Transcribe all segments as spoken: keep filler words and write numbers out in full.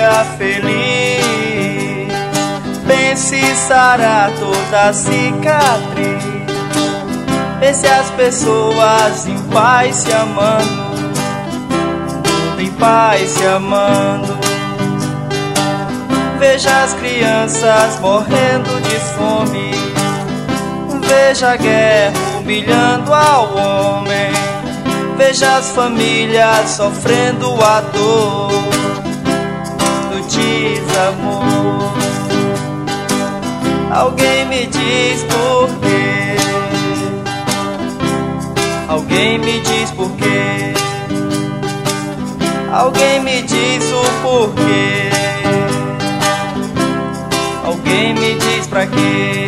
dia feliz. Pense sarar toda cicatriz. Pense as pessoas em paz se amando, em paz se amando. Veja as crianças morrendo de fome. Veja a guerra humilhando ao homem. Veja as famílias sofrendo a dor do desamor. Alguém me diz por quê? Alguém me diz por quê? Alguém me diz o porquê? Alguém me diz pra quê?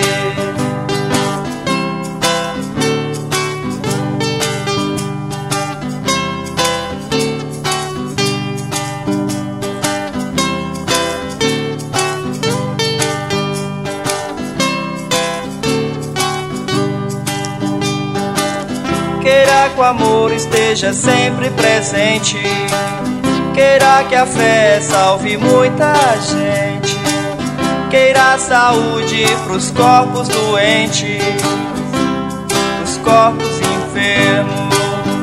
Queira que o amor esteja sempre presente. Queira que a fé salve muita gente. Queira saúde pros corpos doentes, pros corpos enfermos.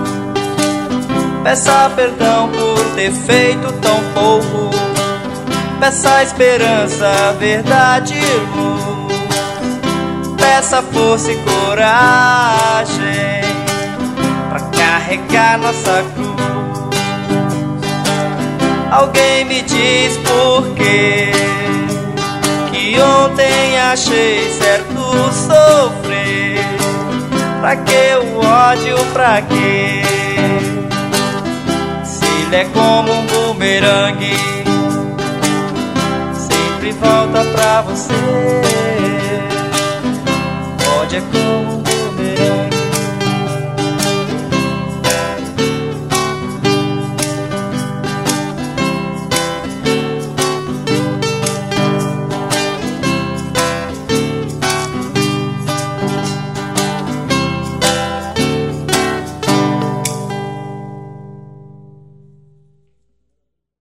Peça perdão por ter feito tão pouco. Peça esperança, verdade e luz. Peça força e coragem pra carregar nossa cruz. Alguém me diz por quê? Que ontem achei certo sofrer. Pra que o ódio, pra quê? Se ele é como um bumerangue, sempre volta pra você.